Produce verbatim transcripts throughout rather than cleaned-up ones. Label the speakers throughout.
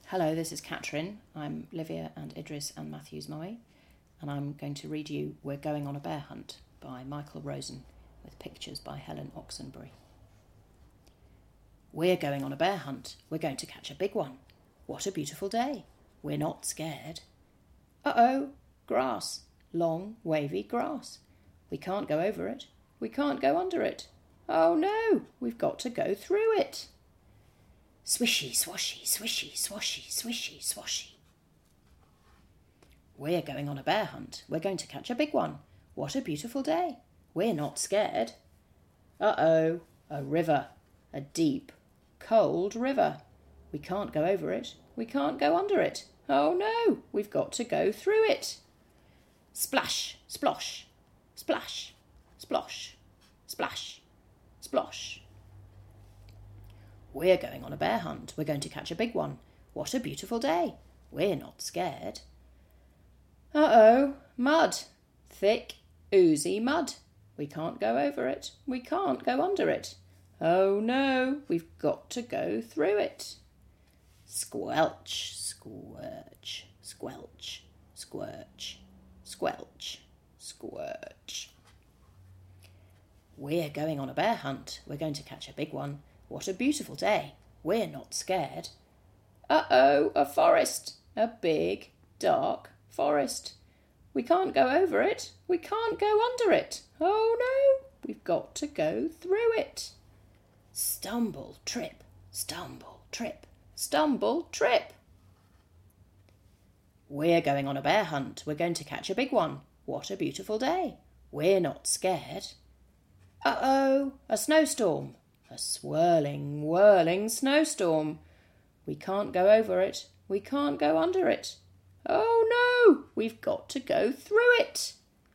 Speaker 1: Hello, this is Catherine. I'm Livia and Idris and Matthew's mummy, and I'm going to read you We're Going on a Bear Hunt by Michael Rosen, with pictures by Helen Oxenbury. We're going on a bear hunt. We're going to catch a big one. What a beautiful day. We're not scared. Uh-oh, grass. Long, wavy grass. We can't go over it. We can't go under it. Oh no, we've got to go through it. Swishy, swashy, swishy, swashy, swishy, swashy. We're going on a bear hunt. We're going to catch a big one. What a beautiful day. We're not scared. Uh-oh, a river. A deep, cold river. We can't go over it. We can't go under it. Oh no, we've got to go through it. Splash, splosh, splash, splosh, splash, splosh. We're going on a bear hunt. We're going to catch a big one. What a beautiful day. We're not scared. Uh-oh, mud. Thick, oozy mud. We can't go over it. We can't go under it. Oh no, we've got to go through it. Squelch, squirch, squelch, squirch, squelch, squirch. We're going on a bear hunt. We're going to catch a big one. What a beautiful day. We're not scared. Uh-oh, a forest. A big, dark forest. We can't go over it. We can't go under it. Oh no, we've got to go through it. Stumble, trip, stumble, trip, stumble, trip. We're going on a bear hunt. We're going to catch a big one. What a beautiful day. We're not scared. Uh-oh, a snowstorm. A swirling, whirling snowstorm. We can't go over it. We can't go under it. Oh no, we've got to go through it.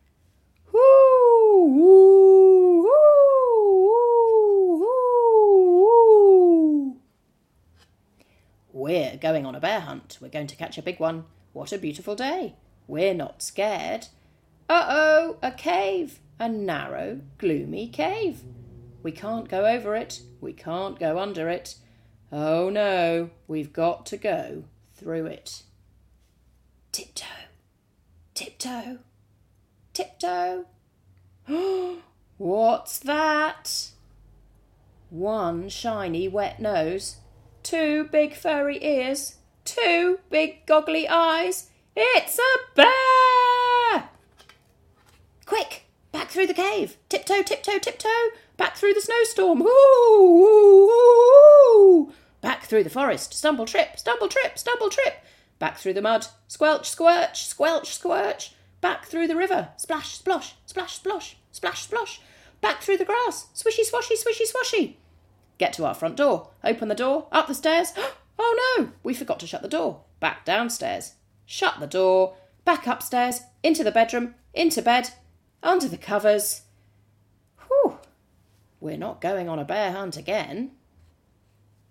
Speaker 1: Whoo, whoo, whoo, whoo, whoo. We're going on a bear hunt. We're going to catch a big one. What a beautiful day. We're not scared. Uh-oh, a cave. A narrow, gloomy cave. We can't go over it. We can't go under it. Oh no, we've got to go through it. Tiptoe, tiptoe, tiptoe. What's that? One shiny wet nose, two big furry ears, two big goggly eyes. It's a bear! Quick, back through the cave. Tiptoe, tiptoe, tiptoe. Back through the snowstorm. Ooh, ooh, ooh. Back through the forest. Stumble, trip, stumble, trip, stumble, trip. Back through the mud. Squelch, squirch, squelch, squirch. Back through the river. Splash, splosh, splash, splosh, splash, splosh. Back through the grass. Swishy, swashy, swishy, swashy. Get to our front door. Open the door. Up the stairs. Oh no, we forgot to shut the door. Back downstairs. Shut the door. Back upstairs. Into the bedroom. Into bed. Under the covers. Whew. We're not going on a bear hunt again.